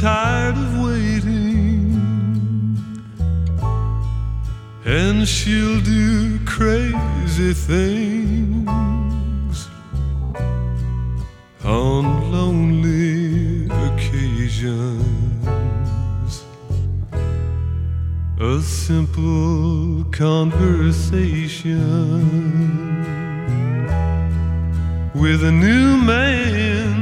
tired of waiting, and she'll do crazy things on lonely occasions. A simple conversation with a new man